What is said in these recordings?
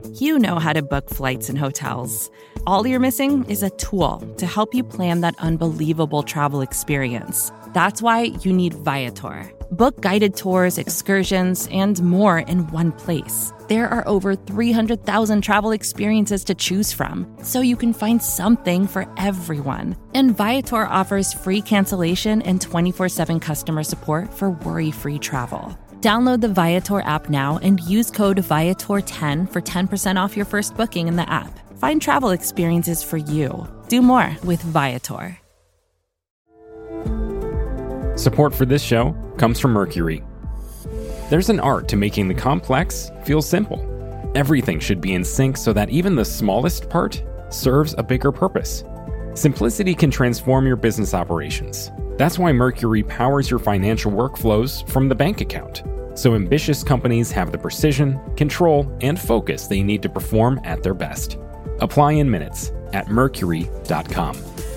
You know how to book flights and hotels. All you're missing is a tool to help you plan that unbelievable travel experience. That's why you need Viator. Book guided tours, excursions, and more in one place. There are over 300,000 travel experiences to choose from, so you can find something for everyone. And Viator offers free cancellation and 24/7 customer support for worry-free travel. Download the Viator app now and use code Viator10 for 10% off your first booking in the app. Find travel experiences for you. Do more with Viator. Support for this show comes from Mercury. There's an art to making the complex feel simple. Everything should be in sync so that even the smallest part serves a bigger purpose. Simplicity can transform your business operations. That's why Mercury powers your financial workflows from the bank account, so ambitious companies have the precision, control, and focus they need to perform at their best. Apply in minutes at mercury.com.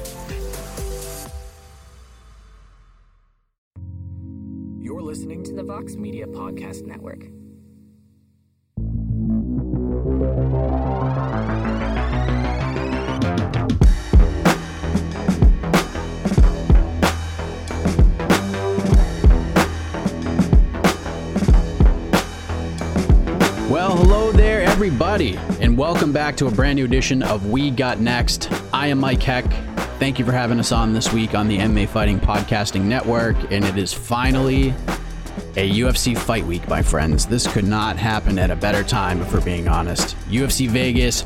You're listening to the Vox Media Podcast Network. Well, hello there, everybody, and welcome back to a brand new edition of We Got Next. I am Mike Heck. Thank you for having us on this week on the MMA Fighting Podcasting Network, and it is finally a UFC fight week, my friends. This could not happen at a better time, if we're being honest. UFC Vegas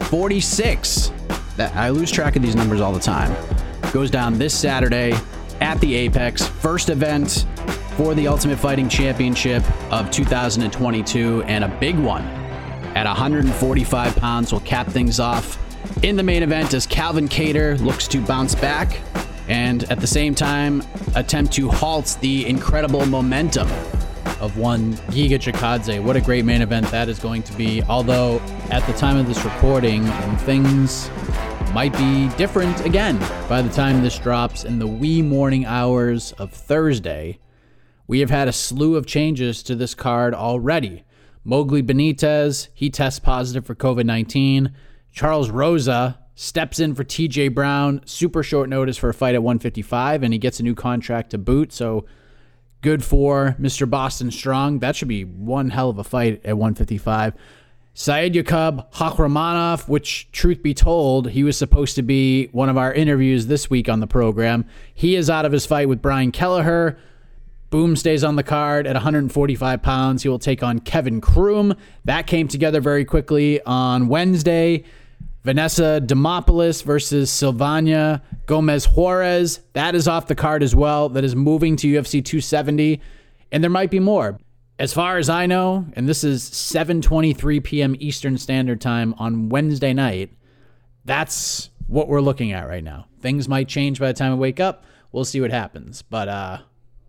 46, I lose track of these numbers all the time, goes down this Saturday at the Apex, first event for the Ultimate Fighting Championship of 2022, and a big one at 145 pounds will cap things off in the main event as Calvin Kattar looks to bounce back and at the same time attempt to halt the incredible momentum of one Giga Chikadze. What a great main event that is going to be, although at the time of this recording, things might be different again by the time this drops in the wee morning hours of Thursday. We have had a slew of changes to this card already. Mowgli Benitez, he tests positive for COVID-19. Charles Rosa steps in for TJ Brown, super short notice for a fight at 155, and he gets a new contract to boot, so good for Mr. Boston Strong. That should be one hell of a fight at 155. Said Yakub Hakhramonov, which, truth be told, he was supposed to be one of our interviews this week on the program. He is out of his fight with Brian Kelleher. Boom stays on the card at 145 pounds. He will take on Kevin Kroom. That came together very quickly on Wednesday. Vanessa Demopoulos versus Silvana Gomez Juarez. That is off the card as well. That is moving to UFC 270. And there might be more. As far as I know, and this is 7:23 p.m. Eastern Standard Time on Wednesday night, that's what we're looking at right now. Things might change by the time I wake up. We'll see what happens. But,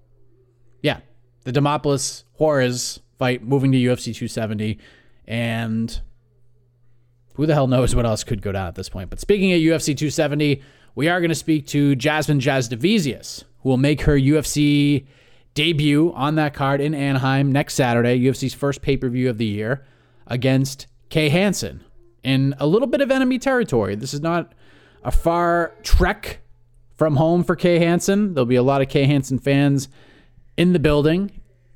yeah, the Demopoulos-Juarez fight moving to UFC 270, and who the hell knows what else could go down at this point. But speaking of UFC 270, we are going to speak to Jasmine Jasudavicius, who will make her UFC debut on that card in Anaheim next Saturday, UFC's first pay-per-view of the year, against Kay Hansen in a little bit of enemy territory. This is not a far trek from home for Kay Hansen. There'll be a lot of Kay Hansen fans in the building,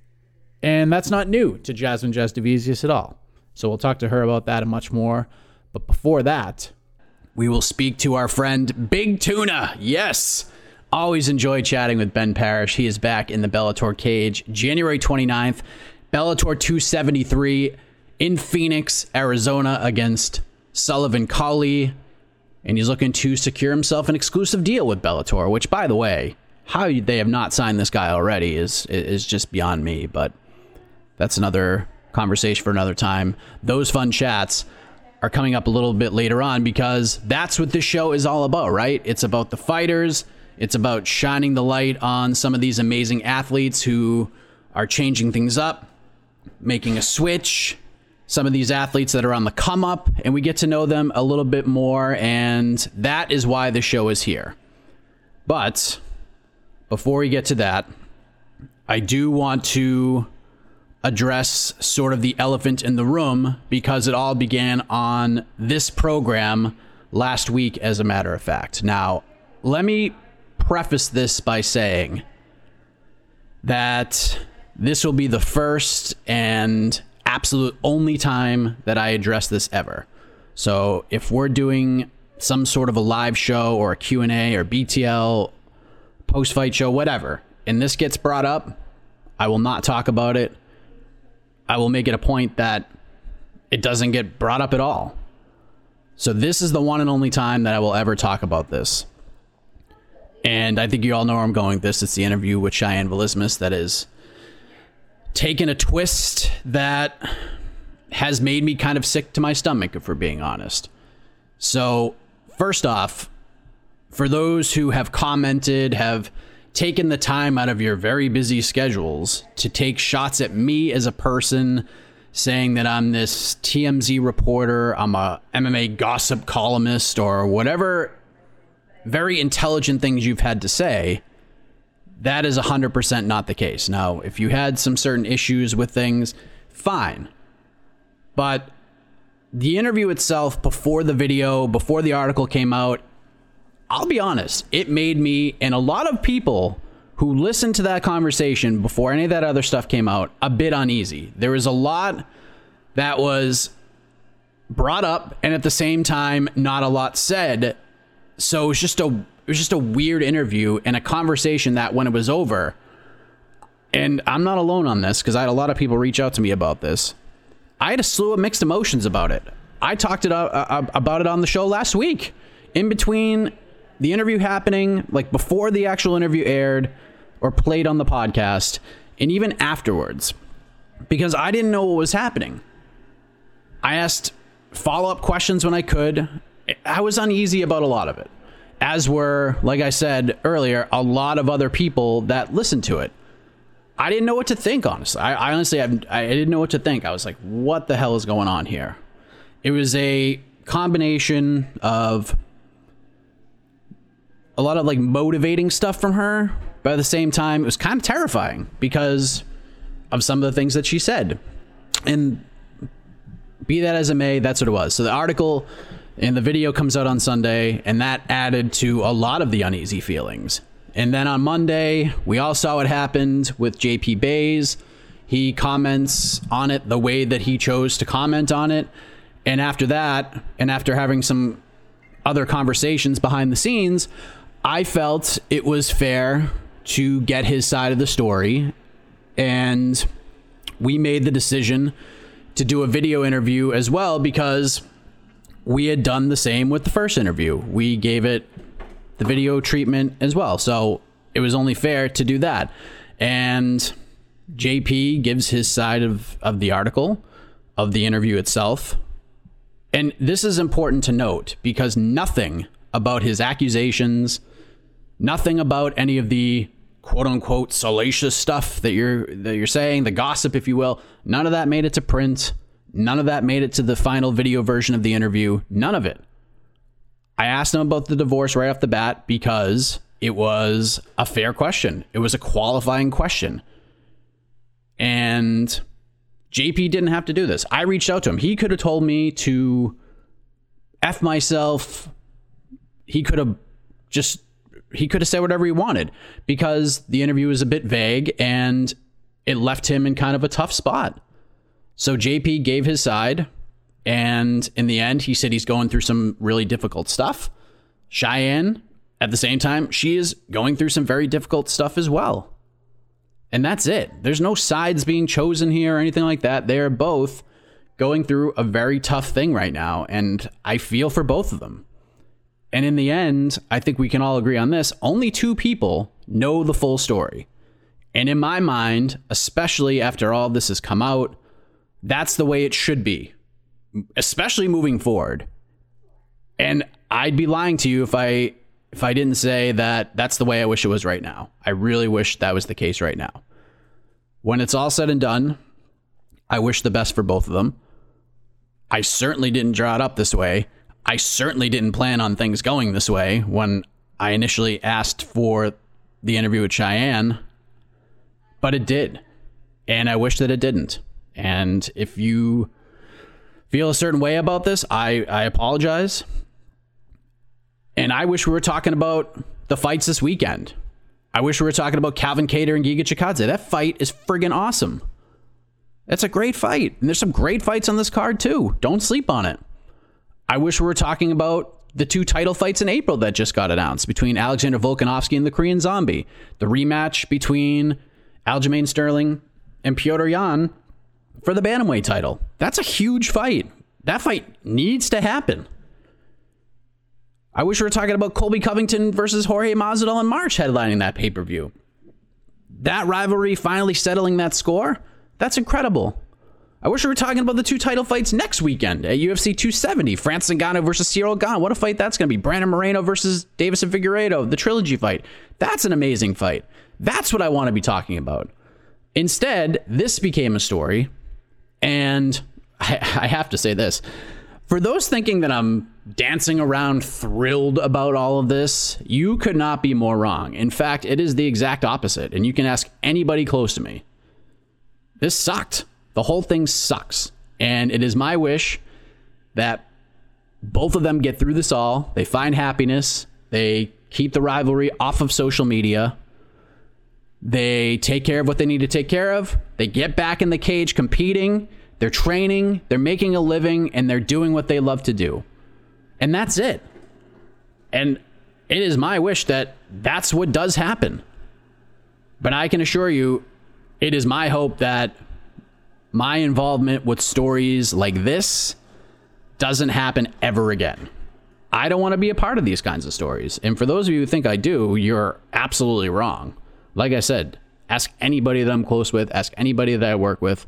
and that's not new to Jasmine Jasudavicius at all. So we'll talk to her about that and much more. But before that, we will speak to our friend Big Tuna. Yes, always enjoy chatting with Ben Parrish. He is back in the Bellator cage January 29th, Bellator 273 in Phoenix, Arizona against Sullivan Cauley, and he's looking to secure himself an exclusive deal with Bellator, which, by the way, how they have not signed this guy already is just beyond me, but that's another conversation for another time. Those fun chats are coming up a little bit later on because that's what this show is all about, right? It's about the fighters. It's about shining the light on some of these amazing athletes who are changing things up, making a switch, some of these athletes that are on the come up, and we get to know them a little bit more, and that is why the show is here. But before we get to that, I do want to address sort of the elephant in the room, because it all began on this program last week, as a matter of fact. Now, let me preface this by saying that this will be the first and absolute only time that I address this ever. So if we're doing some sort of a live show or a Q&A or BTL post-fight show, whatever, and this gets brought up, I will not talk about it. I will make it a point that it doesn't get brought up at all. So this is the one and only time that I will ever talk about this. And I think you all know where I'm going with this. It's the interview with Cheyenne Vlismas that is taken a twist that has made me kind of sick to my stomach, if we're being honest. So first off, for those who have commented, have taken the time out of your very busy schedules to take shots at me as a person, saying that I'm this TMZ reporter, I'm a MMA gossip columnist, or whatever very intelligent things you've had to say, that is 100% not the case. Now, if you had some certain issues with things, fine. But the interview itself, before the video, before the article came out, I'll be honest, it made me, and a lot of people who listened to that conversation before any of that other stuff came out, a bit uneasy. There was a lot that was brought up, and at the same time, not a lot said. So it was just a weird interview and a conversation that, when it was over, and I'm not alone on this because I had a lot of people reach out to me about this, I had a slew of mixed emotions about it. I talked about it on the show last week, in between the interview happening, like before the actual interview aired or played on the podcast, and even afterwards, because I didn't know what was happening. I asked follow-up questions when I could. I was uneasy about a lot of it, as were, like I said earlier, a lot of other people that listened to it. I didn't know what to think, honestly. I didn't know what to think. I was like, what the hell is going on here? It was a combination of a lot of like motivating stuff from her, but at the same time, it was kind of terrifying because of some of the things that she said. And be that as it may, that's what it was. So the article and the video comes out on Sunday, and that added to a lot of the uneasy feelings. And then on Monday, we all saw what happened with JP Buys. He comments on it the way that he chose to comment on it. And after that, and after having some other conversations behind the scenes, I felt it was fair to get his side of the story. And we made the decision to do a video interview as well, because we had done the same with the first interview. We gave it the video treatment as well. So it was only fair to do that. And JP gives his side of the article, of the interview itself. And this is important to note, because nothing about his accusations, nothing about any of the quote unquote salacious stuff that you're saying, the gossip, if you will, none of that made it to print. None of that made it to the final video version of the interview. None of it. I asked him about the divorce right off the bat because it was a fair question. It was a qualifying question. And JP didn't have to do this. I reached out to him. He could have told me to F myself. He could have said whatever he wanted, because the interview was a bit vague and it left him in kind of a tough spot. So JP gave his side, and in the end, he said he's going through some really difficult stuff. Cheyenne, at the same time, she is going through some very difficult stuff as well. And that's it. There's no sides being chosen here or anything like that. They're both going through a very tough thing right now, and I feel for both of them. And in the end, I think we can all agree on this. Only two people know the full story. And in my mind, especially after all this has come out, that's the way it should be, especially moving forward. And I'd be lying to you if I didn't say that that's the way I wish it was right now. I really wish that was the case right now. When it's all said and done, I wish the best for both of them. I certainly didn't draw it up this way. I certainly didn't plan on things going this way when I initially asked for the interview with Cheyenne, but it did. And I wish that it didn't. And if you feel a certain way about this, I apologize. And I wish we were talking about the fights this weekend. I wish we were talking about Calvin Kattar and Giga Chikadze. That fight is friggin' awesome. That's a great fight. And there's some great fights on this card too. Don't sleep on it. I wish we were talking about the 2 title fights in April that just got announced between Alexander Volkanovski and the Korean Zombie. The rematch between Aljamain Sterling and Petr Yan for the bantamweight title. That's a huge fight. That fight needs to happen. I wish we were talking about Colby Covington versus Jorge Masvidal in March headlining that pay-per-view. That rivalry finally settling that score, that's incredible. I wish we were talking about the 2 title fights next weekend at UFC 270. Francis Ngannou versus Ciryl Gane. What a fight that's going to be. Brandon Moreno versus Davison Figueiredo. The trilogy fight. That's an amazing fight. That's what I want to be talking about. Instead, this became a story. And I have to say this. For those thinking that I'm dancing around thrilled about all of this, you could not be more wrong. In fact, it is the exact opposite. And you can ask anybody close to me. This sucked. The whole thing sucks. And it is my wish that both of them get through this all. They find happiness. They keep the rivalry off of social media. They take care of what they need to take care of. They get back in the cage competing. They're training. They're making a living. And they're doing what they love to do. And that's it. And it is my wish that that's what does happen. But I can assure you, it is my hope that my involvement with stories like this doesn't happen ever again. I don't want to be a part of these kinds of stories. And for those of you who think I do, you're absolutely wrong. Like I said, ask anybody that I'm close with, ask anybody that I work with.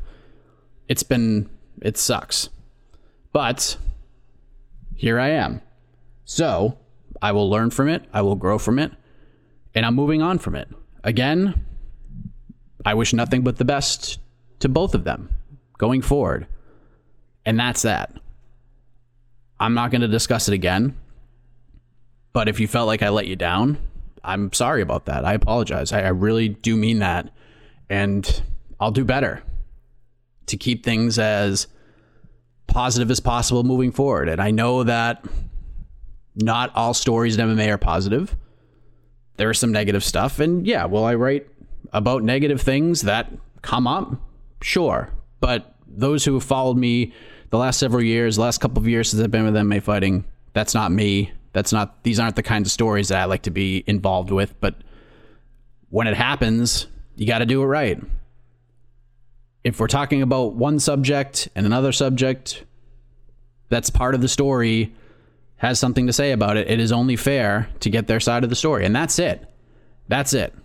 It sucks. But here I am. So I will learn from it. I will grow from it. And I'm moving on from it. Again, I wish nothing but the best to both of them going forward. And that's that. I'm not going to discuss it again. But if you felt like I let you down, I'm sorry about that. I apologize. I really do mean that. And I'll do better to keep things as positive as possible moving forward. And I know that not all stories in MMA are positive. There is some negative stuff. And yeah, will I write about negative things that come up? Sure. But those who have followed me the last several years, the last couple of years since I've been with MMA Fighting, that's not me. These aren't the kinds of stories that I like to be involved with. But when it happens, you got to do it right. If we're talking about one subject and another subject that's part of the story has something to say about it, it is only fair to get their side of the story. And that's it. That's it.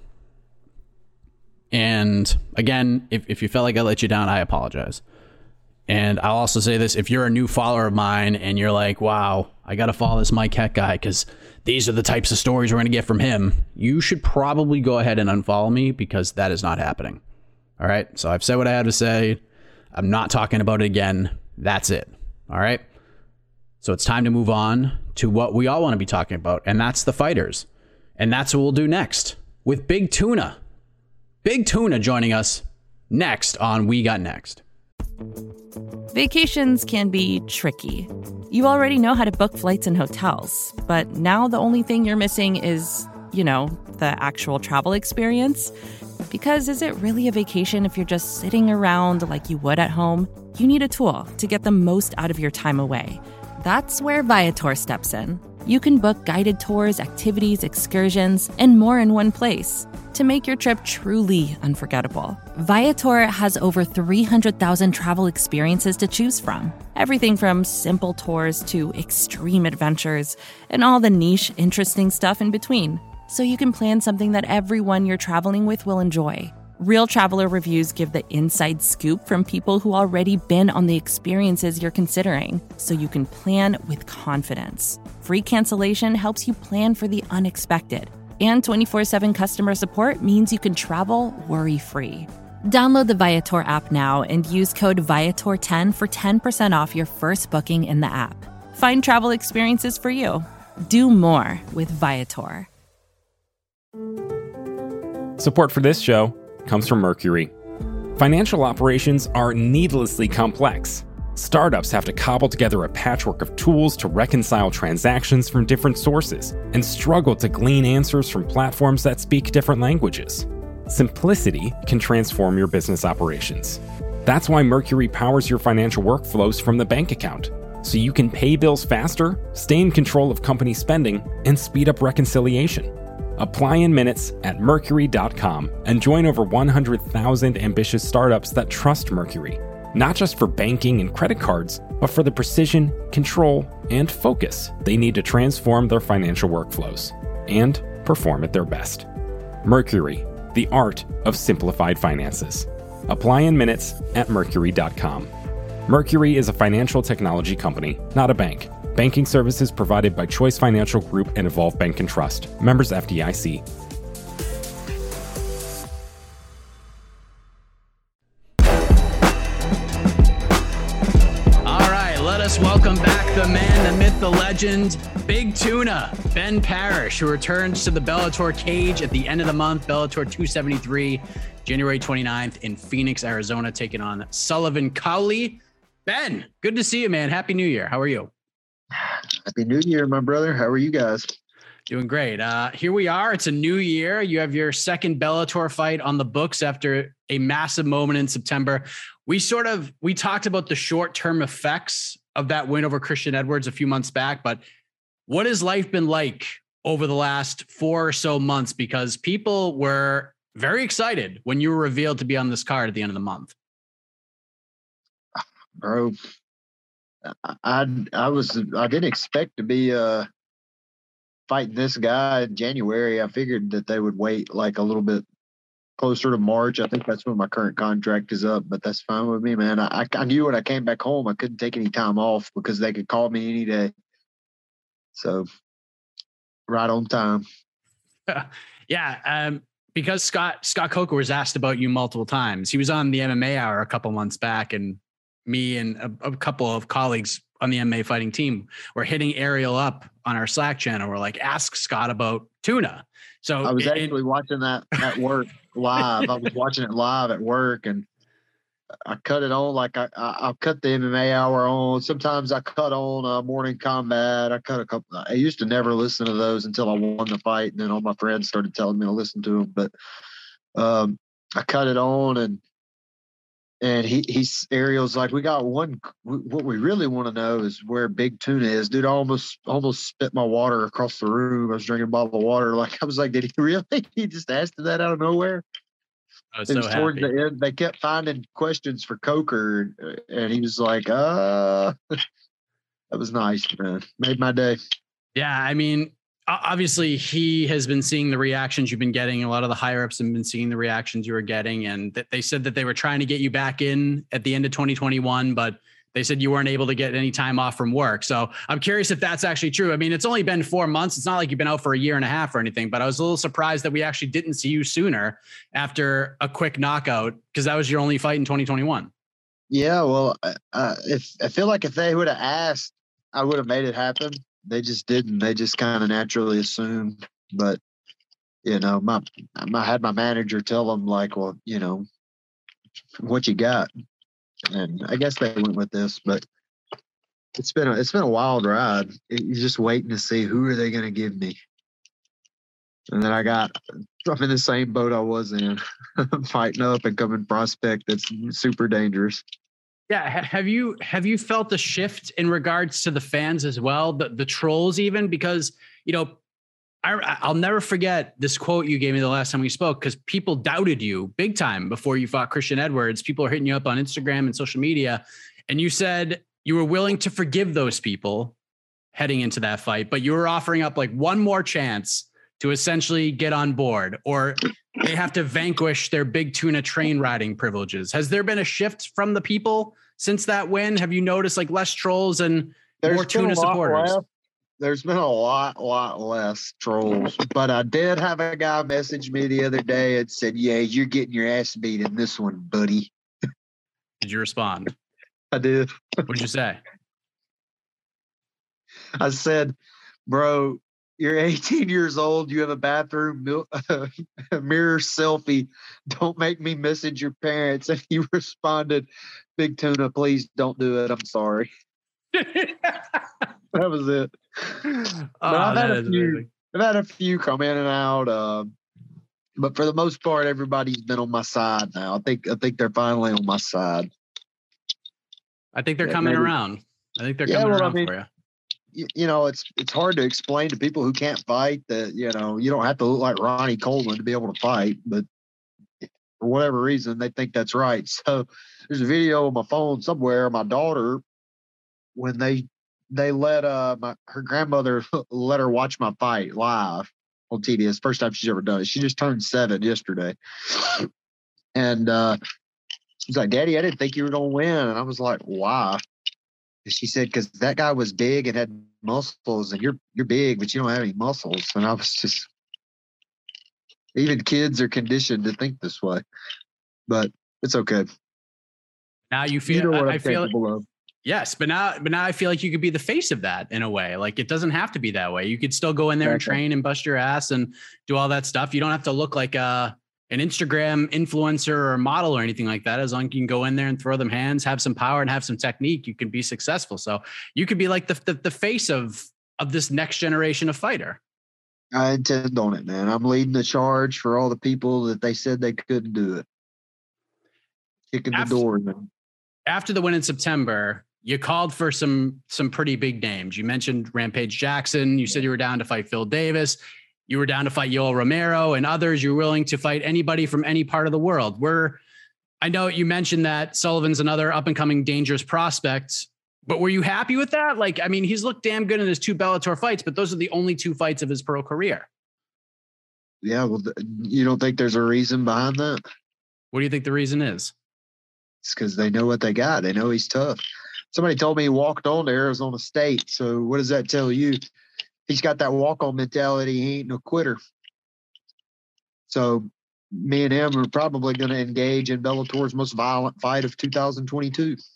And again, if you felt like I let you down, I apologize. And I'll also say this, if you're a new follower of mine and you're like, wow, I got to follow this Mike Heck guy because these are the types of stories we're going to get from him, you should probably go ahead and unfollow me because that is not happening. All right. So I've said what I had to say. I'm not talking about it again. That's it. All right. So it's time to move on to what we all want to be talking about. And that's the fighters. And that's what we'll do next with Big Tuna. Big Tuna joining us next on We Got Next. Vacations can be tricky. You already know how to book flights and hotels, but now the only thing you're missing is, the actual travel experience. Because is it really a vacation if you're just sitting around like you would at home? You need a tool to get the most out of your time away. That's where Viator steps in. You can book guided tours, activities, excursions, and more in one place to make your trip truly unforgettable. Viator has over 300,000 travel experiences to choose from. Everything from simple tours to extreme adventures and all the niche, interesting stuff in between. So you can plan something that everyone you're traveling with will enjoy. Real traveler reviews give the inside scoop from people who already been on the experiences you're considering, so you can plan with confidence. Free cancellation helps you plan for the unexpected. And 24/7 customer support means you can travel worry-free. Download the Viator app now and use code Viator10 for 10% off your first booking in the app. Find travel experiences for you. Do more with Viator. Support for this show comes from Mercury. Financial operations are needlessly complex. Startups have to cobble together a patchwork of tools to reconcile transactions from different sources and struggle to glean answers from platforms that speak different languages. Simplicity can transform your business operations. That's why Mercury powers your financial workflows from the bank account, so you can pay bills faster, stay in control of company spending, and speed up reconciliation. Apply in minutes at Mercury.com and join over 100,000 ambitious startups that trust Mercury, not just for banking and credit cards, but for the precision, control, and focus they need to transform their financial workflows and perform at their best. Mercury, the art of simplified finances. Apply in minutes at Mercury.com. Mercury is a financial technology company, not a bank. Banking services provided by Choice Financial Group and Evolve Bank and Trust. Members FDIC. All right, let us welcome back the man, the myth, the legend, Big Tuna, Ben Parrish, who returns to the Bellator cage at the end of the month, Bellator 273, January 29th in Phoenix, Arizona, taking on Sullivan Cowley. Ben, good to see you, man. Happy New Year. How are you? Happy New Year, my brother. How are you guys? Doing great. Here we are. It's a new year. You have your second Bellator fight on the books after a massive moment in September. We talked about the short-term effects of that win over Christian Edwards a few months back, but what has life been like over the last 4 or so months? Because people were very excited when you were revealed to be on this card at the end of the month. Bro, I didn't expect to be fighting this guy in January. I figured that they would wait like a little bit closer to March. I think that's when my current contract is up, but that's fine with me, man. I knew when I came back home I couldn't take any time off because they could call me any day. So right on time. Yeah. Because Scott Coker was asked about you multiple times. He was on the MMA Hour a couple months back, and me and a couple of colleagues on the MMA fighting team were hitting Ariel up on our Slack channel. We're like, ask Scott about tuna. So I was actually watching that at work live. I was watching it live at work, and I cut it on. Like I cut the MMA Hour on. Sometimes I cut on Morning Combat. I cut a couple. I used to never listen to those until I won the fight, and then all my friends started telling me to listen to them. But I cut it on, and he's Ariel's like, we got one. What we really want to know is where Big Tuna is, dude. I almost spit my water across the room. I was drinking a bottle of water. Like, I was like, did he really? He just asked that out of nowhere. I was so happy. Towards the end, they kept finding questions for Coker, and he was like, that was nice, man. Made my day. Yeah, I mean, obviously he has been seeing the reactions you've been getting. A lot of the higher ups have been seeing the reactions you were getting, and that they said that they were trying to get you back in at the end of 2021, but they said you weren't able to get any time off from work. So I'm curious if that's actually true. I mean, it's only been 4 months. It's not like you've been out for 1.5 years or anything, but I was a little surprised that we actually didn't see you sooner after a quick knockout, because that was your only fight in 2021. Yeah, well, I feel like if they would have asked, I would have made it happen. They just didn't. They just kind of naturally assumed. But, you know, I had my manager tell them, like, well, you know, what you got? And I guess they went with this, but it's been a wild ride. You're just waiting to see who are they going to give me. And then I'm in the same boat I was in, fighting up and coming prospect. That's super dangerous. Yeah. Have you felt the shift in regards to the fans as well? The trolls even, because, you know, I'll never forget this quote you gave me the last time we spoke, because people doubted you big time before you fought Christian Edwards. People are hitting you up on Instagram and social media, and you said you were willing to forgive those people heading into that fight, but you were offering up like one more chance to essentially get on board, or they have to vanquish their Big Tuna train riding privileges. Has there been a shift from the people since that win? Have you noticed like less trolls and more Tuna supporters? There's been a lot less trolls, but I did have a guy message me the other day and said, yeah, you're getting your ass beat in this one, buddy. Did you respond? I did. What did you say? I said, bro, You're 18 years old. You have a bathroom mirror selfie. Don't make me message your parents. And he responded, "Big Tuna, please don't do it. I'm sorry." That was it. But I've had a few come in and out. But for the most part, everybody's been on my side now. I think they're finally on my side. I think they're coming around. I think they're coming around for you. You know, it's hard to explain to people who can't fight that, you know, you don't have to look like Ronnie Coleman to be able to fight, but for whatever reason, they think that's right. So there's a video on my phone somewhere of my daughter when they let her grandmother let her watch my fight live on TV. It's the first time she's ever done it. She just turned 7 yesterday. And she's like, "Daddy, I didn't think you were going to win." And I was like, "Why?" She said, "Because that guy was big and had muscles, and you're big, but you don't have any muscles." And I was just, even kids are conditioned to think this way, but it's okay. Now you feel, you know what I feel, of. Yes, but now I feel like you could be the face of that in a way. Like, it doesn't have to be that way. You could still go in there and train and bust your ass and do all that stuff. You don't have to look like an Instagram influencer or model or anything like that. As long as you can go in there and throw them hands, have some power and have some technique, you can be successful. So you could be like the face of this next generation of fighter. I intend on it, man. I'm leading the charge for all the people that they said they couldn't do it. Kicking the door, man. After the win in September, you called for some pretty big names. You mentioned Rampage Jackson. You said you were down to fight Phil Davis. You were down to fight Yoel Romero and others. You're willing to fight anybody from any part of the world. I know you mentioned that Sullivan's another up and coming dangerous prospect, but were you happy with that? Like, I mean, he's looked damn good in his 2 Bellator fights, but those are the only 2 fights of his pro career. Yeah. Well, you don't think there's a reason behind that? What do you think the reason is? It's because they know what they got. They know he's tough. Somebody told me he walked on to Arizona State. So what does that tell you? He's got that walk-on mentality. He ain't no quitter. So me and him are probably going to engage in Bellator's most violent fight of 2022. This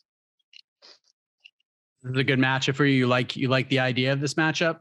is a good matchup for you. You like the idea of this matchup?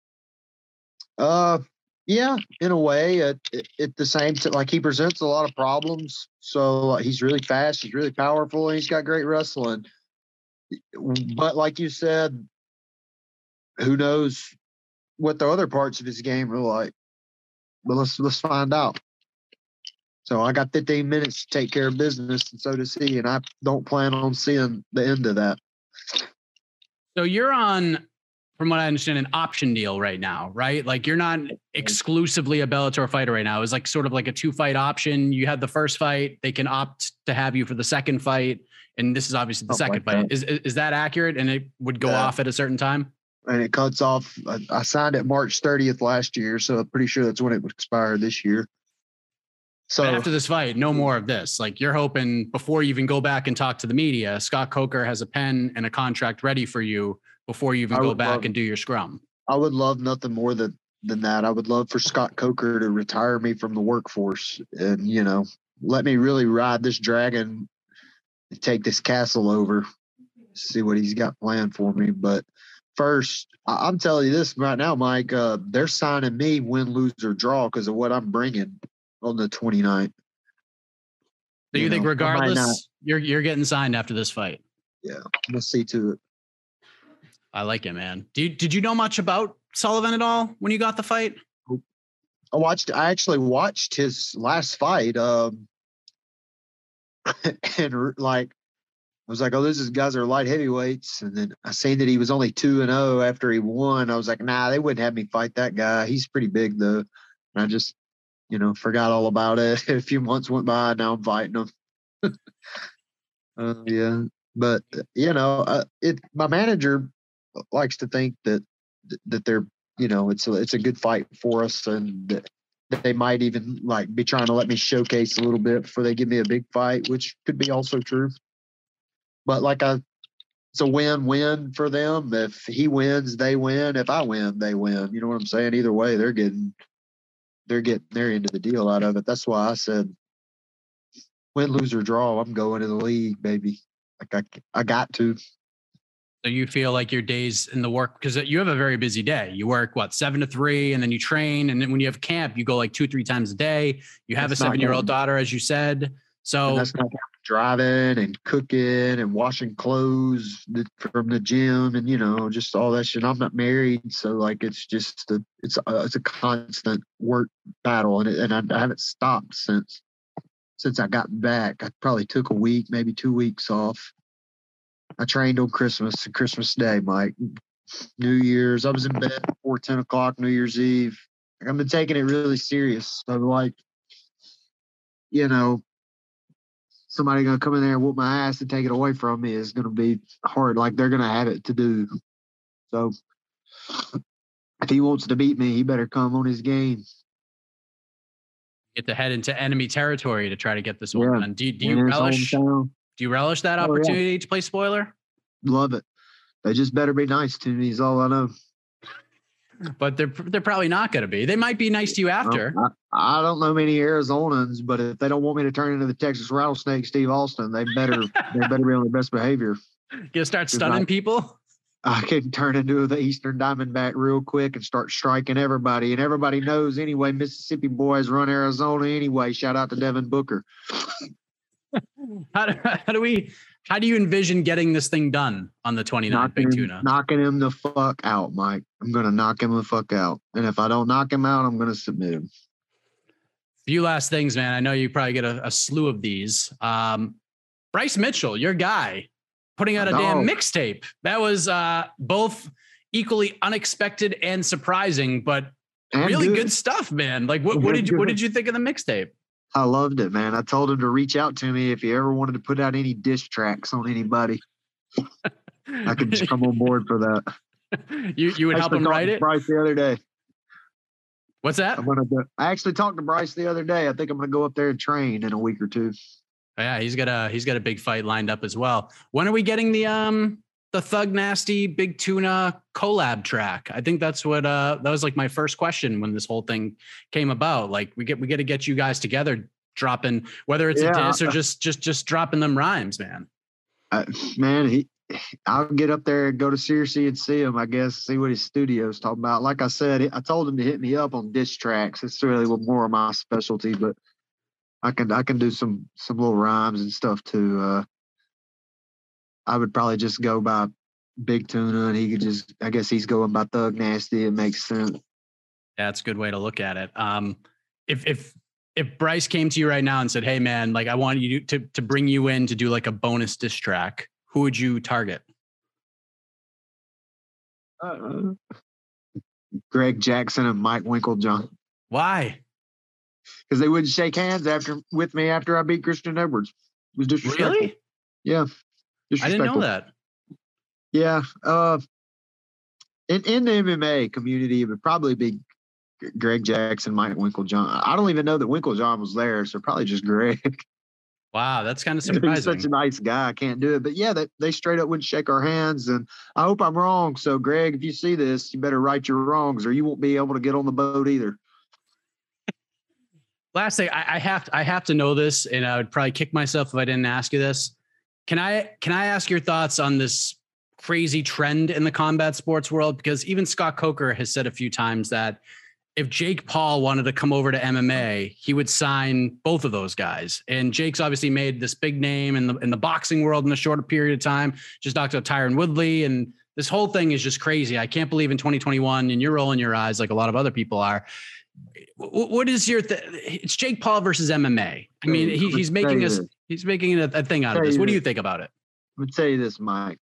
Yeah, in a way. At the same time, like, he presents a lot of problems. So he's really fast. He's really powerful, and he's got great wrestling. But like you said, who knows what the other parts of his game are like. But let's find out. So I got 15 minutes to take care of business, and so does he, and I don't plan on seeing the end of that. So you're on, from what I understand, an option deal right now, right? Like, you're not exclusively a Bellator fighter right now. It's like sort of like a 2-fight option. You had the first fight. They can opt to have you for the second fight. And this is obviously the second fight. Is that accurate? And it would go off at a certain time? And it cuts off. I signed it March 30th last year, so I'm pretty sure that's when it would expire this year. So but after this fight, no more of this. Like, you're hoping before you even go back and talk to the media, Scott Coker has a pen and a contract ready for you before you even go back and do your scrum. I would love nothing more than that. I would love for Scott Coker to retire me from the workforce and, you know, let me really ride this dragon and take this castle over, see what he's got planned for me. But first, I'm telling you this right now, Mike, they're signing me win, lose, or draw because of what I'm bringing on the 29th. So you think regardless, you're getting signed after this fight? Yeah, I'm going to see to it. I like it, man. Did you know much about Sullivan at all when you got the fight? I actually watched his last fight. And like, I was like, oh, these guys are light heavyweights. And then I seen that he was only 2-0 after he won. I was like, nah, they wouldn't have me fight that guy. He's pretty big though. And I just, you know, forgot all about it. A few months went by. Now I'm fighting him. Yeah. But, you know, my manager likes to think that they're, you know, it's a good fight for us, and that they might even like be trying to let me showcase a little bit before they give me a big fight, which could be also true. But like, it's a win-win for them. If he wins, they win. If I win, they win. You know what I'm saying? Either way, they're getting their end of the deal out of it. That's why I said win, lose, or draw. I'm going to the league, baby. Like I got to. So you feel like your days in the work, because you have a very busy day. You work 7 to 3, and then you train. And then when you have camp, you go like 2-3 times a day. You have a 7-year-old daughter, as you said. So and that's not driving and cooking and washing clothes from the gym and, just all that shit. I'm not married. So like, it's just it's a constant work battle. And I haven't stopped since I got back. I probably took a week, maybe 2 weeks off. I trained on Christmas Day, Mike. New Year's, I was in bed before 10 o'clock, New Year's Eve. I've been taking it really serious. So, like, somebody going to come in there and whoop my ass and take it away from me is going to be hard. Like, they're going to have it to do. So, if he wants to beat me, he better come on his game. Get to head into enemy territory to try to get this one done. Do you relish? Do you relish that opportunity to play spoiler? Love it. They just better be nice to me is all I know. But they're probably not going to be. They might be nice to you after. I don't know many Arizonans, but if they don't want me to turn into the Texas Rattlesnake, Steve Austin, they better be on their best behavior. You start stunning people? I can turn into the Eastern Diamondback real quick and start striking everybody. And everybody knows anyway, Mississippi boys run Arizona anyway. Shout out to Devin Booker. How do you envision getting this thing done on the 29th Big Tuna? Knocking him the fuck out, Mike. I'm going to knock him the fuck out. And if I don't knock him out, I'm going to submit him. Few last things, man. I know you probably get a slew of these. Bryce Mitchell, your guy, putting out a damn mixtape. That was both equally unexpected and surprising, but really good stuff, man. Like what did you think of the mixtape? I loved it, man. I told him to reach out to me if he ever wanted to put out any diss tracks on anybody. I could just come on board for that. You would help him write it? Bryce the other day. What's that? I actually talked to Bryce the other day. I think I'm going to go up there and train in a week or two. Yeah, he's got a big fight lined up as well. When are we getting the Thug Nasty Big Tuna collab track? I think that's what that was like my first question when this whole thing came about. Like we got to get you guys together, dropping whether it's a diss or just dropping them rhymes, man. I'll get up there and go to Searcy and see him, I guess, see what his studio's talking about. Like I said, I told him to hit me up on diss tracks. It's really more of my specialty, but I can do some little rhymes and stuff too. I would probably just go by Big Tuna, and he could I guess he's going by Thug Nasty. It makes sense. Yeah, that's a good way to look at it. If Bryce came to you right now and said, "Hey, man, like I want you to bring you in to do like a bonus diss track," who would you target? Greg Jackson and Mike Winklejohn. Why? Because they wouldn't shake hands with me after I beat Christian Edwards. It was disrespectful. Really? Yeah. I didn't know that. Yeah. In the MMA community, it would probably be Greg Jackson, Mike Winklejohn. I don't even know that Winklejohn was there, so probably just Greg. Wow, that's kind of surprising. He's such a nice guy. I can't do it. But yeah, they straight up wouldn't shake our hands. And I hope I'm wrong. So, Greg, if you see this, you better right your wrongs or you won't be able to get on the boat either. Last thing, I have to know this, and I would probably kick myself if I didn't ask you this. Can I ask your thoughts on this crazy trend in the combat sports world? Because even Scott Coker has said a few times that if Jake Paul wanted to come over to MMA, he would sign both of those guys. And Jake's obviously made this big name in the boxing world in a shorter period of time. Just talked about Tyron Woodley, and this whole thing is just crazy. I can't believe in 2021, and you're rolling your eyes like a lot of other people are. What is your it's Jake Paul versus MMA. I mean, he's making a thing out of this. What do you think about it? I'm gonna tell you this, Mike.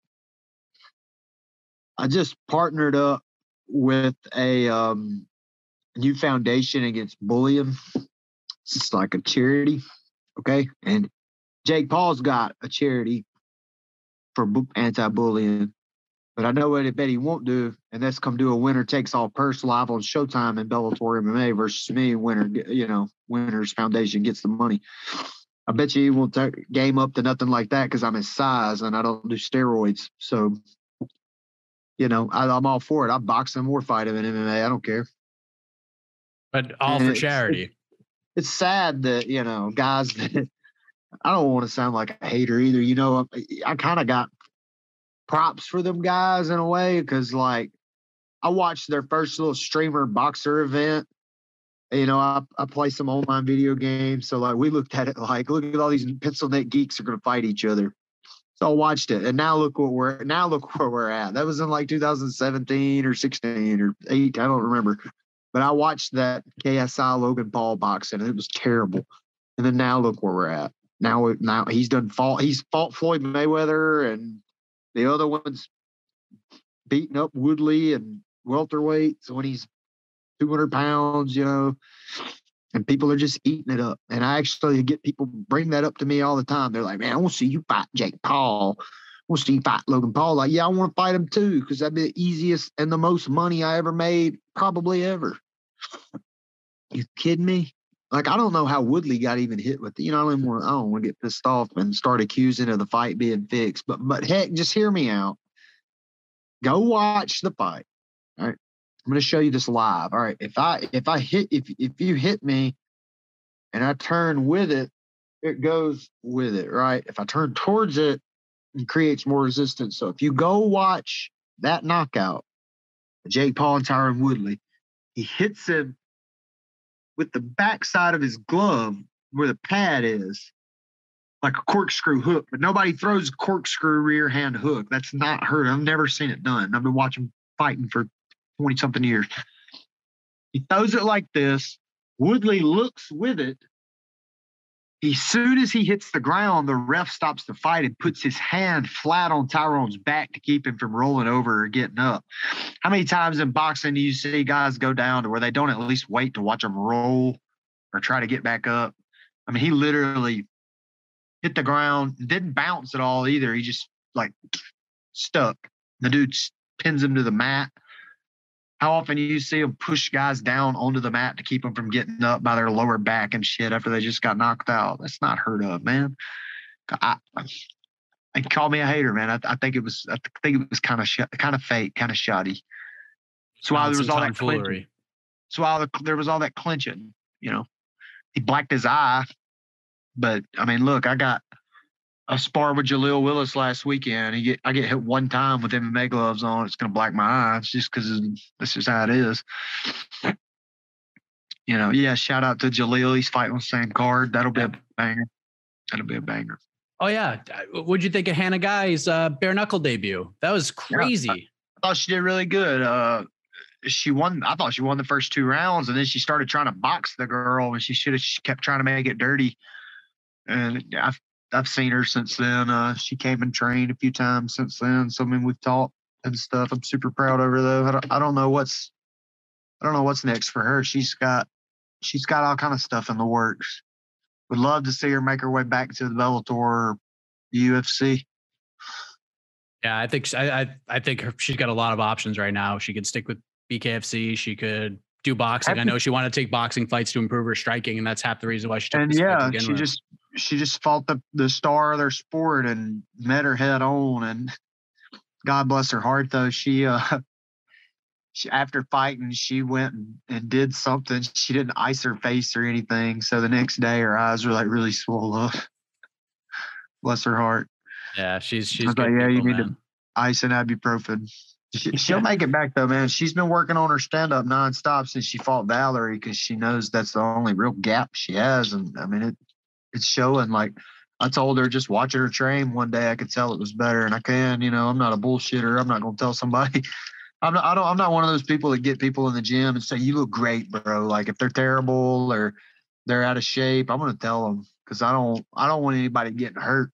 I just partnered up with a new foundation against bullying. It's like a charity, okay? And Jake Paul's got a charity for anti-bullying. But I know what I bet he won't do, and that's come do a winner takes all purse live on Showtime and Bellator MMA versus me. Winner's Foundation gets the money. I bet you he won't game up to nothing like that because I'm his size and I don't do steroids. So, I'm all for it. I box him or fight him in MMA. I don't care. But all for charity. It's sad that, guys that I don't want to sound like a hater either. I kind of got props for them guys in a way, because like I watched their first little streamer boxer event. You know, I play some online video games, so like we looked at it like, look at all these pencil neck geeks are going to fight each other. So I watched it, and now look where we're at. That was in like 2017 or 16 or 8, I don't remember. But I watched that KSI Logan Paul boxing, and it was terrible. And then now look where we're at. Now he's fought Floyd Mayweather, and the other one's beating up Woodley and welterweights when he's 200 pounds, you know, and people are just eating it up. And I actually get people bring that up to me all the time. They're like, man, I want to see you fight Jake Paul. I want to see you fight Logan Paul. Like, yeah, I want to fight him too, because that'd be the easiest and the most money I ever made, probably ever. You kidding me? Like, I don't know how Woodley got even hit with it. You know, I don't want to get pissed off and start accusing of the fight being fixed. But heck, just hear me out. Go watch the fight. All right. I'm going to show you this live. All right. If you hit me and I turn with it, it goes with it, right? If I turn towards it, it creates more resistance. So if you go watch that knockout, Jake Paul and Tyron Woodley, he hits him with the backside of his glove where the pad is, like a corkscrew hook, but nobody throws a corkscrew rear hand hook. That's not heard. I've never seen it done. I've been watching fighting for 20 something years. He throws it like this. Woodley looks with it. As soon as he hits the ground, the ref stops the fight and puts his hand flat on Tyron's back to keep him from rolling over or getting up. How many times in boxing do you see guys go down to where they don't at least wait to watch them roll or try to get back up? I mean, he literally hit the ground, didn't bounce at all either. He just like stuck. The dude pins him to the mat. How often do you see them push guys down onto the mat to keep them from getting up by their lower back and shit after they just got knocked out? That's not heard of, man. And call me a hater, man. I think it was kind of fake, kind of shoddy. That's why there was all that clinching. That's why there was all that clinching. You know, he blacked his eye, but I mean, look, I sparred with Jaleel Willis last weekend. I get hit one time with MMA gloves on. It's gonna black my eye. It's just because this is how it is. You know, yeah. Shout out to Jaleel. He's fighting on the same card. That'll be a banger. Oh yeah. What'd you think of Hannah Guy's bare knuckle debut? That was crazy. Yeah, I thought she did really good. She won. I thought she won the first 2 rounds, and then she started trying to box the girl, and she kept trying to make it dirty. And I've seen her since then. She came and trained a few times since then. So I mean, we've talked and stuff. I'm super proud of her though. I don't know what's next for her. She's got all kind of stuff in the works. Would love to see her make her way back to the Bellator or UFC. Yeah, I think she's got a lot of options right now. She could stick with BKFC. She could do boxing. I know she wanted to take boxing fights to improve her striking, and that's half the reason why she took. And yeah, she just fought the star of their sport and met her head on. And God bless her heart, though. She after fighting, she went and did something. She didn't ice her face or anything. So the next day, her eyes were like really swollen up. Bless her heart. Yeah, she's. I was like, yeah, you need to ice and ibuprofen. She'll make it back though, man. She's been working on her stand-up nonstop since she fought Valerie, because she knows that's the only real gap she has. And I mean, it's showing. Like I told her, just watching her train one day, I could tell it was better. And I can, you know, I'm not a bullshitter. I'm not going to tell somebody. I'm not one of those people that get people in the gym and say, you look great, bro. Like if they're terrible or they're out of shape, I'm going to tell them, because I don't want anybody getting hurt.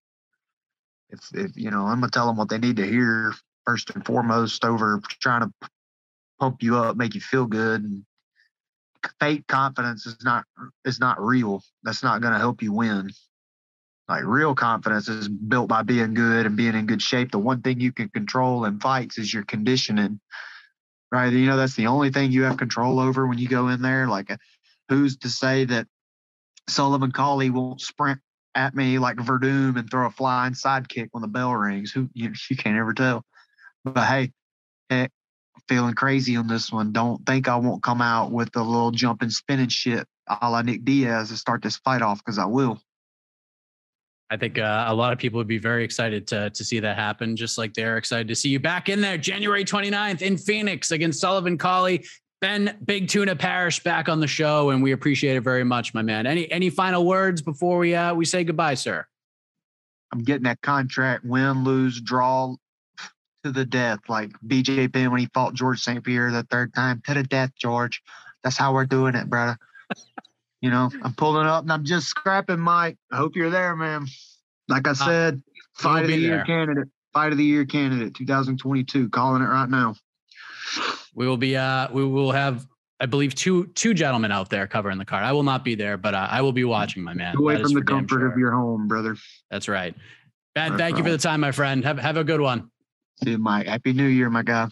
If you know, I'm going to tell them what they need to hear first and foremost over trying to pump you up, make you feel good. And fake confidence is not real. That's not going to help you win. Like real confidence is built by being good and being in good shape. The one thing you can control in fights is your conditioning, right? You know, that's the only thing you have control over when you go in there. Like, who's to say that Sullivan Cauley won't sprint at me like Verdum and throw a flying sidekick when the bell rings? You can't ever tell. But hey, heck, feeling crazy on this one. Don't think I won't come out with a little jumping, spinning shit a la Nick Diaz to start this fight off, because I will. I think a lot of people would be very excited to see that happen, just like they're excited to see you back in there January 29th in Phoenix against Sullivan Cauley. Ben Big Tuna Parrish back on the show, and we appreciate it very much, my man. Any final words before we say goodbye, sir? I'm getting that contract, win, lose, draw to the death, like BJ Penn when he fought George St. Pierre the third time. To the death, George. That's how we're doing it, brother. I'm pulling up and I'm just scrapping, Mike. I hope you're there, man. Like I said, Fight of the Year candidate, 2022. Calling it right now. We will have, I believe, two gentlemen out there covering the card. I will not be there, but I will be watching, my man. Away from the comfort of your home, brother. That's right. Ben, thank you for the time, my friend. Have a good one. See you, Mike. Happy New Year, my guy.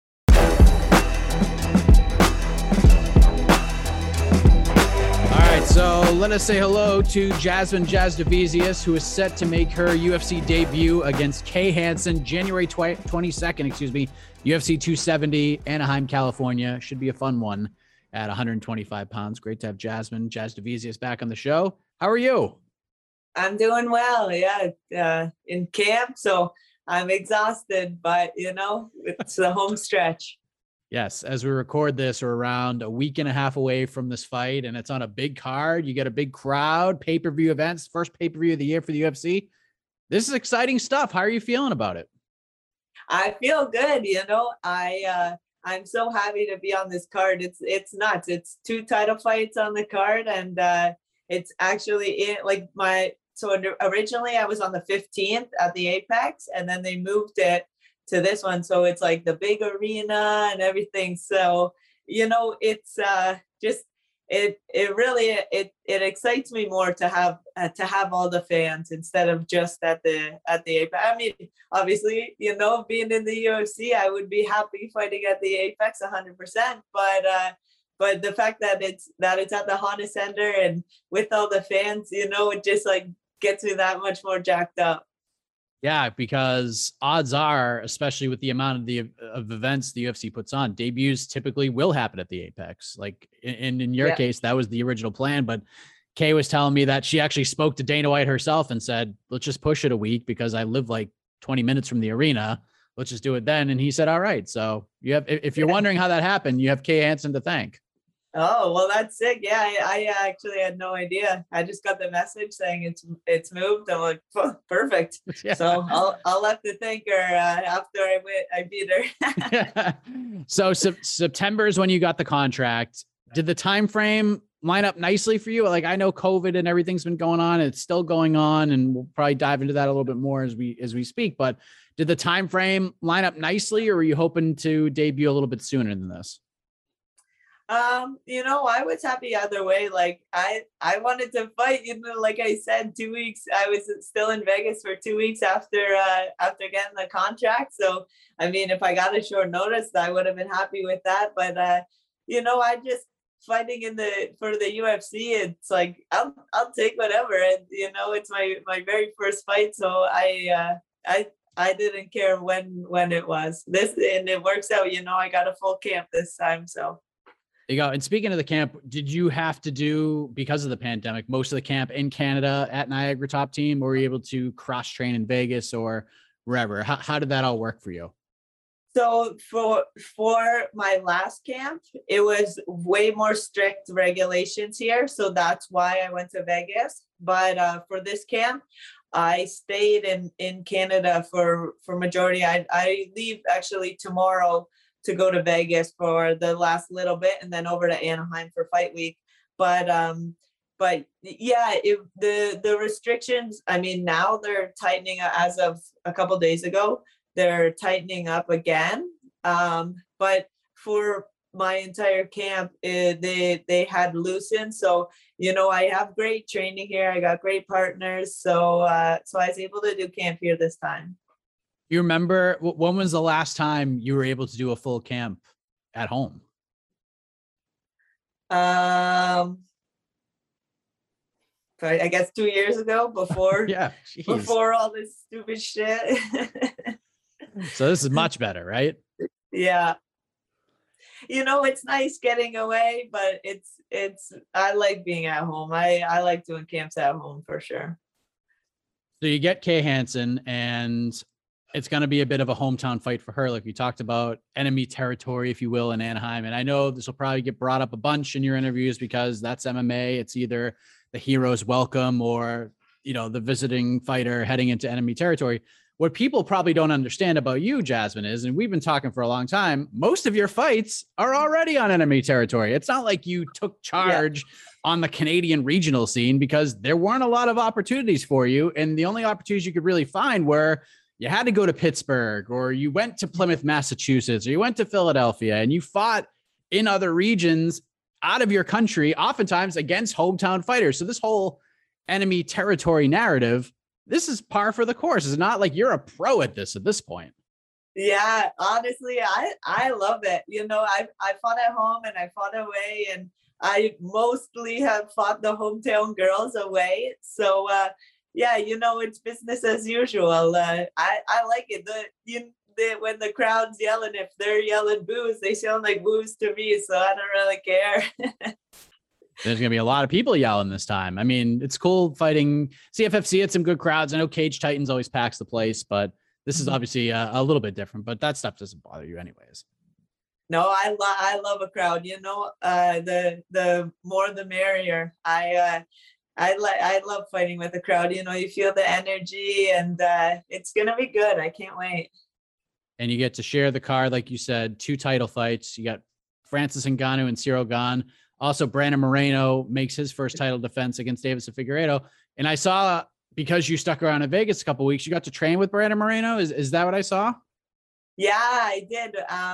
So let us say hello to Jasmine Jasudavicius, who is set to make her UFC debut against Kay Hansen January 22nd, UFC 270, Anaheim, California. Should be a fun one at 125 pounds. Great to have Jasmine Jasudavicius back on the show. How are you? I'm doing well. Yeah, in camp, so I'm exhausted, but it's the home stretch. Yes, as we record this, we're around a week and a half away from this fight, and it's on a big card. You get a big crowd, pay-per-view events, first pay-per-view of the year for the UFC. This is exciting stuff. How are you feeling about it? I feel good. I'm so happy to be on this card. It's nuts. It's 2 title fights on the card, and it's actually originally I was on the 15th at the Apex, and then they moved it to this one, so it's like the big arena and everything. So it's just it really excites me more to have all the fans instead of just at the Apex. I mean, obviously, being in the UFC, I would be happy fighting at the Apex 100%, but the fact that it's at the Honda Center and with all the fans, it just like gets me that much more jacked up. Yeah, because odds are, especially with the amount of events the UFC puts on, debuts typically will happen at the Apex. Like in your case, that was the original plan. But Kay was telling me that she actually spoke to Dana White herself and said, let's just push it a week because I live like 20 minutes from the arena. Let's just do it then. And he said, all right. So if you're wondering how that happened, you have Kay Hansen to thank. Oh, well, that's sick. Yeah, I actually had no idea. I just got the message saying it's moved. I'm like, oh, perfect. Yeah. So I'll have to thank her after I beat her. So September is when you got the contract. Did the time frame line up nicely for you? Like, I know COVID and everything's been going on. It's still going on, and we'll probably dive into that a little bit more as we speak. But did the time frame line up nicely, or were you hoping to debut a little bit sooner than this? I was happy either way. Like I wanted to fight, like I said, 2 weeks, I was still in Vegas for 2 weeks after getting the contract. So, I mean, if I got a short notice, I would have been happy with that. But, I just fighting for the UFC, it's like, I'll take whatever. And, it's my very first fight. So I didn't care when it was this, and it works out, I got a full camp this time. So. There you go. And speaking of the camp, did you have to do, because of the pandemic, most of the camp in Canada at Niagara Top Team, or were you able to cross train in Vegas or wherever? How did that all work for you? So for my last camp, it was way more strict regulations here. So that's why I went to Vegas. But for this camp, I stayed in Canada for majority. I leave actually tomorrow to go to Vegas for the last little bit and then over to Anaheim for fight week. But yeah, the restrictions, I mean, now they're tightening as of a couple of days ago, they're tightening up again. But for my entire camp, they had loosened. So, I have great training here. I got great partners. So I was able to do camp here this time. You remember, when was the last time you were able to do a full camp at home? I guess 2 years ago, before before all this stupid shit. So this is much better, right? Yeah. It's nice getting away, but I like being at home. I like doing camps at home for sure. So you get Kay Hansen, and it's going to be a bit of a hometown fight for her. Like we talked about, enemy territory, if you will, in Anaheim. And I know this will probably get brought up a bunch in your interviews because that's MMA. It's either the hero's welcome or, you know, the visiting fighter heading into enemy territory. What people probably don't understand about you, Jasmine, is, and we've been talking for a long time, most of your fights are already on enemy territory. It's not like you took charge on the Canadian regional scene because there weren't a lot of opportunities for you. And the only opportunities you could really find were you had to go to Pittsburgh, or you went to Plymouth, Massachusetts, or you went to Philadelphia, and you fought in other regions out of your country, oftentimes against hometown fighters. So this whole enemy territory narrative, this is par for the course. It's not like you're a pro at this point. Yeah, honestly, I love it. You know, I fought at home and I fought away, and I mostly have fought the hometown girls away. So yeah, you know, it's business as usual. I like it. When the crowd's yelling, if they're yelling boos, they sound like boos to me. So I don't really care. There's going to be a lot of people yelling this time. I mean, it's cool fighting CFFC. Had some good crowds. I know Cage Titans always packs the place, but this is obviously a little bit different, but that stuff doesn't bother you anyways. No, I love a crowd, you know, the more the merrier. I love fighting with the crowd. You know, you feel the energy, and it's going to be good. I can't wait. And you get to share the card. Like you said, 2 title fights. You got Francis Ngannou and Ciryl Gane. Also, Brandon Moreno makes his first title defense against Deiveson Figueiredo. And I saw, because you stuck around in Vegas a couple of weeks, you got to train with Brandon Moreno. Is that what I saw? Yeah, I did.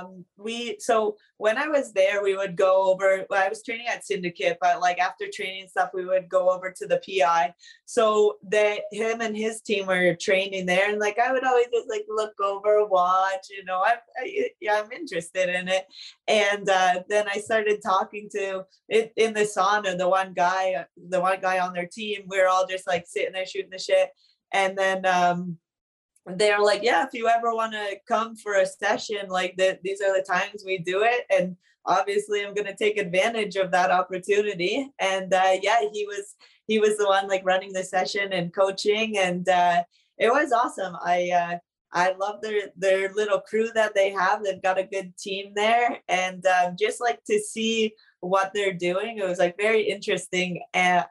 So when I was there, we would go over, I was training at Syndicate, but like after training stuff, we would go over to the PI. So him and his team were training there, and like I would always just like look over, watch, you know, I'm interested in it. And then I started talking to it in the sauna, the one guy on their team. We were all just like sitting there shooting the shit. And then they're like, yeah, if you ever want to come for a session, like these are the times we do it. And obviously I'm going to take advantage of that opportunity. And yeah, he was the one like running the session and coaching. And it was awesome. I love their little crew that they have. They've got a good team there. And just like to see what they're doing, it was like very interesting. And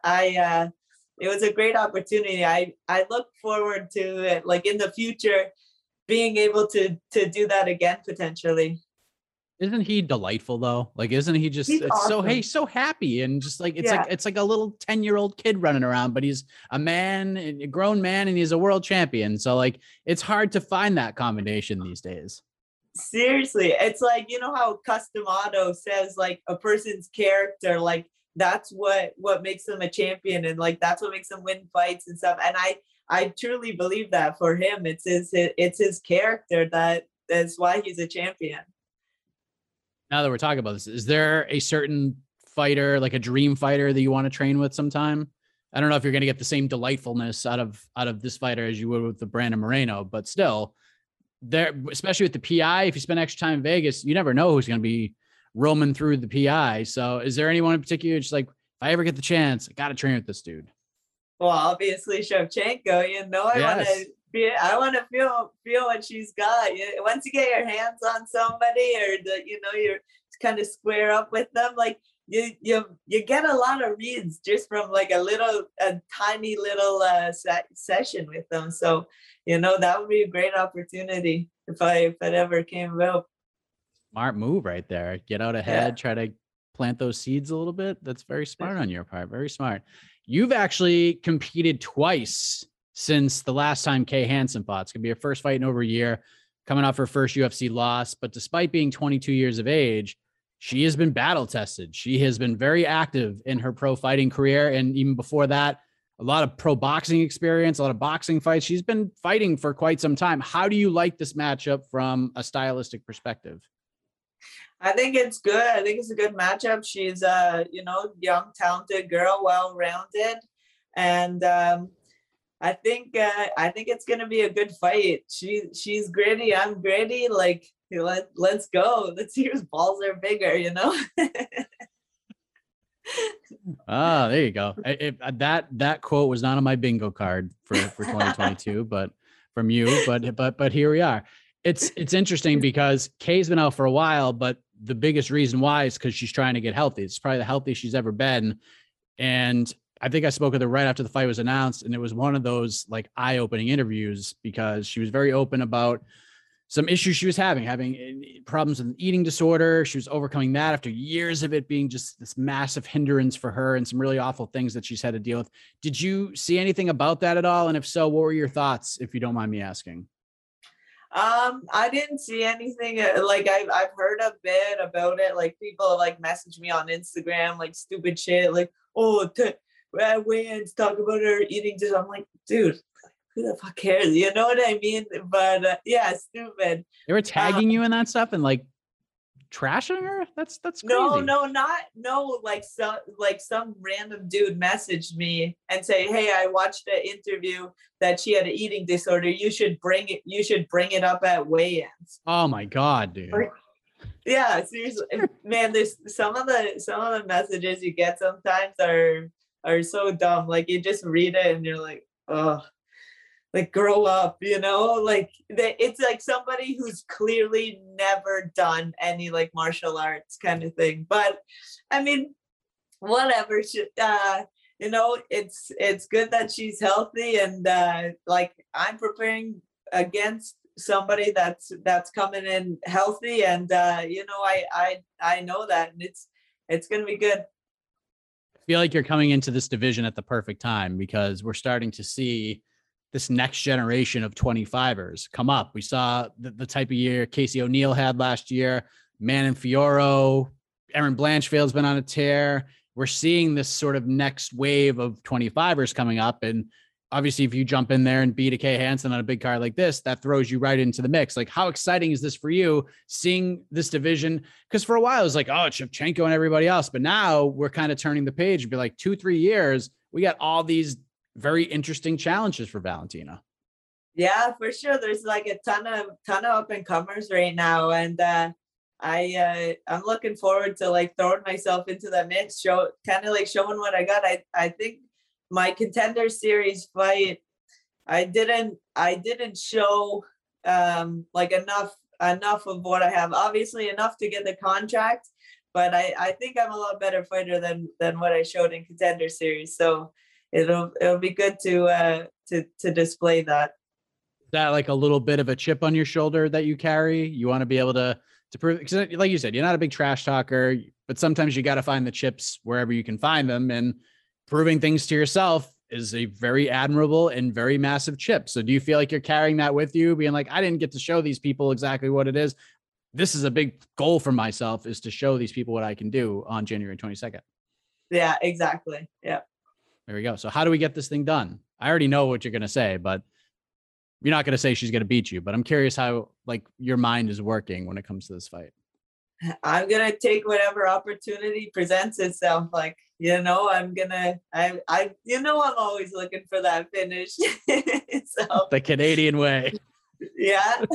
it was a great opportunity. I look forward to it, like in the future, being able to do that again, potentially. Isn't he delightful though? Like, isn't he just, it's awesome. So happy, and just like, it's like a little 10-year-old kid running around, but he's a man, a grown man, and he's a world champion. So like, it's hard to find that combination these days. Seriously. It's like, you know how Custom Auto says like a person's character, like, that's what makes them a champion, and like that's what makes them win fights and stuff. And I truly believe that for him, it's his character that's why he's a champion. Now that we're talking about this, is there a certain fighter, like a dream fighter, that you want to train with sometime? I don't know if you're going to get the same delightfulness out of this fighter as you would with the Brandon Moreno, but still, there, especially with the PI, if you spend extra time in Vegas, you never know who's going to be roaming through the PI. So is there anyone in particular just like, if I ever get the chance, I got to train with this dude? Well, obviously Shevchenko, you know, I want to feel what she's got. Once you get your hands on somebody, or you're kind of square up with them, like you get a lot of reads just from like a tiny little session with them. So, you know, that would be a great opportunity if it ever came about. Smart move right there. Get out ahead, try to plant those seeds a little bit. That's very smart on your part. Very smart. You've actually competed twice since the last time Kay Hansen fought. It's going to be her first fight in over a year, coming off her first UFC loss. But despite being 22 years of age, she has been battle tested. She has been very active in her pro fighting career. And even before that, a lot of pro boxing experience, a lot of boxing fights. She's been fighting for quite some time. How do you like this matchup from a stylistic perspective? I think it's good. I think it's a good matchup. She's a, young, talented girl, well-rounded. And I think it's going to be a good fight. She's gritty. I'm gritty. Like, let's go. Let's see whose balls are bigger, you know? Ah, there you go. That quote was not on my bingo card for 2022, but from you, but here we are. It's interesting because Kay's been out for a while, but the biggest reason why is because she's trying to get healthy. It's probably the healthiest she's ever been. And I think I spoke with her right after the fight was announced, and it was one of those like eye-opening interviews because she was very open about some issues she was having problems with an eating disorder. She was overcoming that after years of it being just this massive hindrance for her and some really awful things that she's had to deal with. Did you see anything about that at all? And if so, what were your thoughts, if you don't mind me asking? I didn't see anything. Like I've heard a bit about it. Like people like message me on Instagram, like stupid shit, like, oh, weigh-ins talk about her eating disorder. I'm like, dude, who the fuck cares? You know what I mean? But yeah, stupid. They were tagging you in that stuff and like trashing her? That's crazy. No, like some random dude messaged me and say, hey, I watched the interview that she had an eating disorder. You should bring it up at weigh-ins. Oh my God, dude. Yeah, seriously. Man, there's some of the messages you get sometimes are so dumb. Like you just read it and you're like, oh, like grow up, you know, like it's like somebody who's clearly never done any like martial arts kind of thing. But I mean, whatever. You know, it's good that she's healthy, and like I'm preparing against somebody that's coming in healthy, and you know, I know that, and it's gonna be good. I feel like you're coming into this division at the perfect time because we're starting to see this next generation of 25ers come up. We saw the type of year Casey O'Neill had last year, Manon Fiorot, Erin Blanchfield's been on a tear. We're seeing this sort of next wave of 25ers coming up. And obviously if you jump in there and beat a Kay Hansen on a big card like this, that throws you right into the mix. Like how exciting is this for you seeing this division? Because for a while it was like, oh, it's Shevchenko and everybody else. But now we're kind of turning the page and be like 2-3 years, we got all these very interesting challenges for Valentina. Yeah, for sure. There's like a ton of up and comers right now, and I'm looking forward to like throwing myself into the mix, showing what I got. I think my Contender Series fight, I didn't show like enough of what I have. Obviously enough to get the contract, but I think I'm a lot better fighter than what I showed in Contender Series. So it'll be good to display that. Is that like a little bit of a chip on your shoulder that you carry? You want to be able to prove, because like you said, you're not a big trash talker, but sometimes you got to find the chips wherever you can find them, and proving things to yourself is a very admirable and very massive chip. So do you feel like you're carrying that with you, being like, I didn't get to show these people exactly what it is. This is a big goal for myself, is to show these people what I can do on January 22nd. Yeah, exactly. Yeah. There we go. So how do we get this thing done? I already know what you're going to say, but you're not going to say she's going to beat you, but I'm curious how like your mind is working when it comes to this fight. I'm going to take whatever opportunity presents itself. Like, you know, I'm always looking for that finish. So, the Canadian way. Yeah.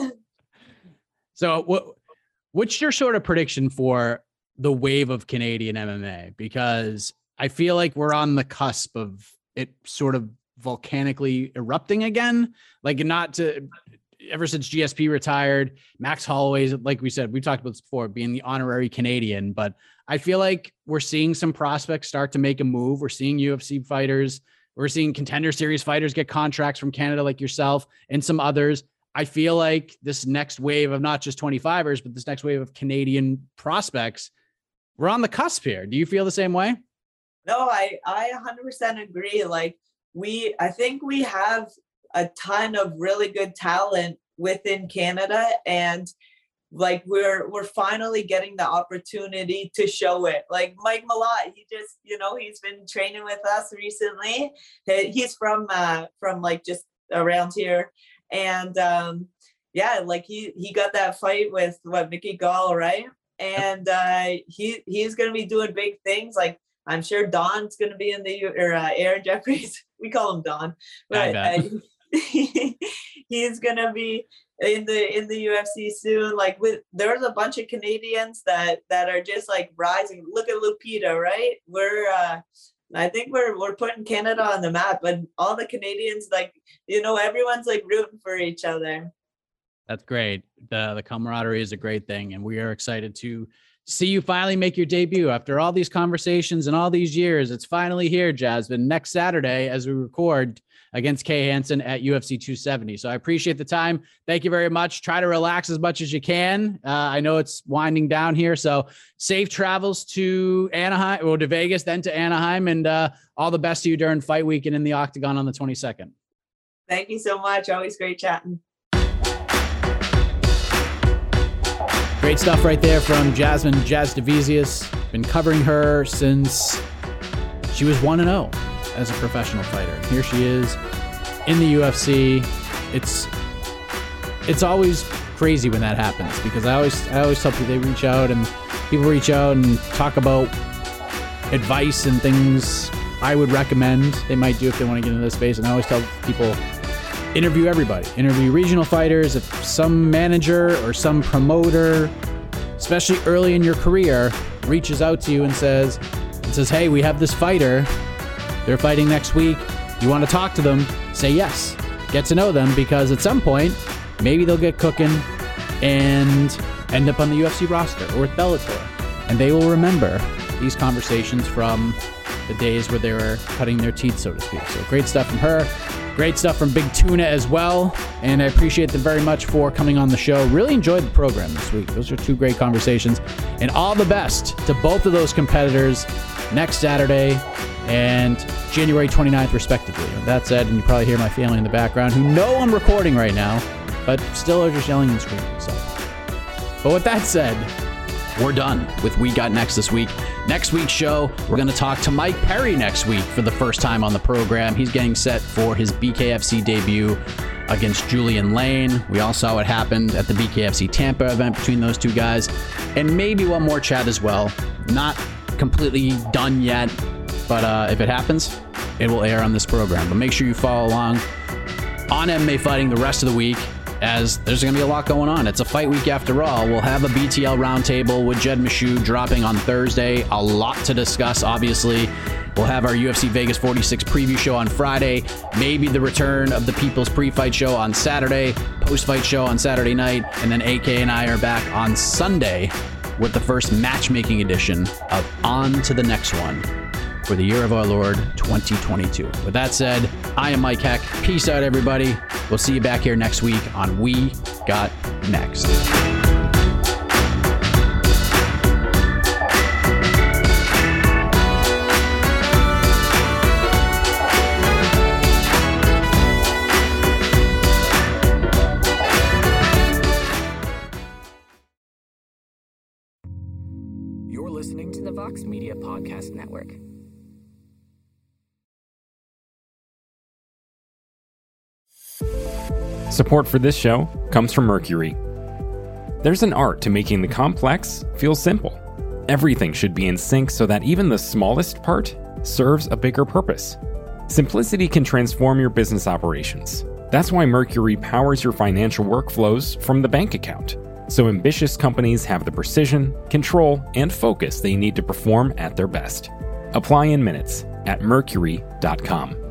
So what's your sort of prediction for the wave of Canadian MMA? Because I feel like we're on the cusp of it sort of volcanically erupting again. Like ever since GSP retired, Max Holloway's, like we said, we talked about this before, being the honorary Canadian, but I feel like we're seeing some prospects start to make a move. We're seeing UFC fighters. We're seeing Contender Series fighters get contracts from Canada, like yourself and some others. I feel like this next wave of not just 25ers, but this next wave of Canadian prospects, we're on the cusp here. Do you feel the same way? No, I 100% agree. Like I think we have a ton of really good talent within Canada, and like we're finally getting the opportunity to show it. Like Mike Malott, he just, you know, he's been training with us recently. He's from like just around here, and yeah, like he got that fight with Mickey Gall, right? And he's gonna be doing big things. Like I'm sure Don's gonna be in Aaron Jeffries. We call him Don, but he's gonna be in the UFC soon. Like there's a bunch of Canadians that are just like rising. Look at Lupita, right? I think we're putting Canada on the map, but all the Canadians, like, everyone's like rooting for each other. That's great. The camaraderie is a great thing, and we are excited to see you finally make your debut after all these conversations and all these years. It's finally here, Jasmine, next Saturday as we record against Kay Hansen at UFC 270. So I appreciate the time. Thank you very much. Try to relax as much as you can. I know it's winding down here, so safe travels to Anaheim, or to Vegas, then to Anaheim, and all the best to you during fight week and in the Octagon on the 22nd. Thank you so much. Always great chatting. Great stuff right there from Jasmine Jasudavicius. Been covering her since she was 1-0 as a professional fighter. Here she is in the UFC. It's always crazy when that happens, because I always tell people, they reach out and talk about advice and things I would recommend they might do if they want to get into this space. And I always tell people, interview everybody. Interview regional fighters. If some manager or some promoter, especially early in your career, reaches out to you and says, hey, we have this fighter. They're fighting next week. You want to talk to them? Say yes. Get to know them, because at some point, maybe they'll get cooking and end up on the UFC roster or with Bellator. And they will remember these conversations from the days where they were cutting their teeth, so to speak. So great stuff from her. Great stuff from Big Tuna as well. And I appreciate them very much for coming on the show. Really enjoyed the program this week. Those are two great conversations. And all the best to both of those competitors next Saturday and January 29th, respectively. With that said, and you probably hear my family in the background who know I'm recording right now, but still are just yelling and screaming. So, but with that said, we're done with We Got Next this week. Next week's show, we're going to talk to Mike Perry next week for the first time on the program. He's getting set for his BKFC debut against Julian Lane. We all saw what happened at the BKFC Tampa event between those two guys. And maybe one more chat as well. Not completely done yet, but if it happens, it will air on this program. But make sure you follow along on MMA Fighting the rest of the week, as there's going to be a lot going on. It's a fight week after all. We'll have a BTL roundtable with Jed Meshew dropping on Thursday. A lot to discuss, obviously. We'll have our UFC Vegas 46 preview show on Friday. Maybe the return of the People's Pre-Fight Show on Saturday. Post-fight show on Saturday night. And then AK and I are back on Sunday with the first matchmaking edition of On to the Next One for the year of our Lord 2022. With that said, I am Mike Heck. Peace out, everybody. We'll see you back here next week on We Got Next. You're listening to the Vox Media Podcast Network. Support for this show comes from Mercury. There's an art to making the complex feel simple. Everything should be in sync so that even the smallest part serves a bigger purpose. Simplicity can transform your business operations. That's why Mercury powers your financial workflows from the bank account, so ambitious companies have the precision, control, and focus they need to perform at their best. Apply in minutes at Mercury.com.